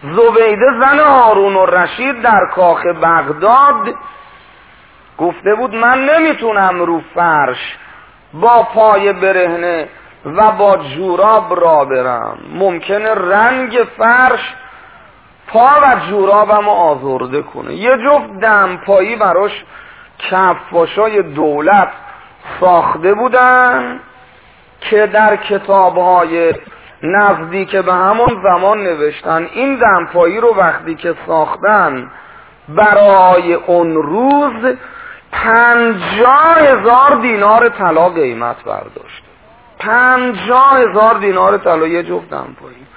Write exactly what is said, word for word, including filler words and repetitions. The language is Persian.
زبیده زن هارون و رشید در کاخ بغداد گفته بود من نمیتونم رو فرش با پای برهنه و با جوراب را برم، ممکنه رنگ فرش پا و جورابم آزرده کنه. یه جفت دمپایی براش کفاشای دولت ساخته بودن که در کتابهای نزدیک به همون زمان نوشتن این دمپایی رو وقتی که ساختن برای اون روز پنجاه هزار دینار طلا قیمت برداشت. پنجاه هزار دینار طلا یه جفت دمپایی.